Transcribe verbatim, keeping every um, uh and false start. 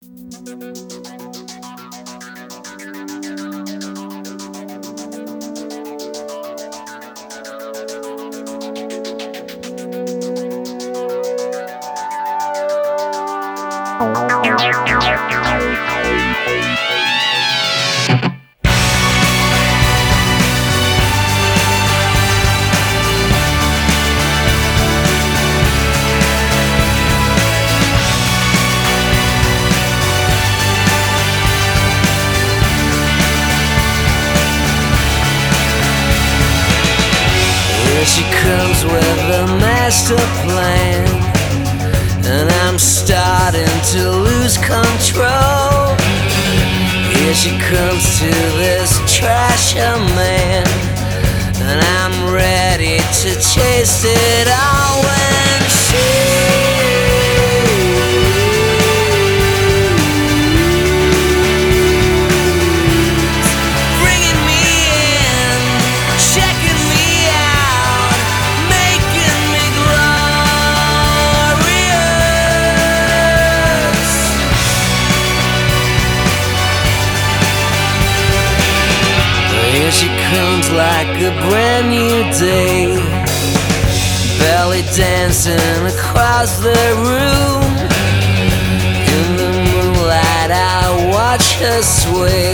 Here she comes with a master plan, and I'm starting to lose control. Here she comes to this trasher man, and I'm ready to chase it all when she She comes like a brand new day, belly dancing across the room. In the moonlight I watch her sway.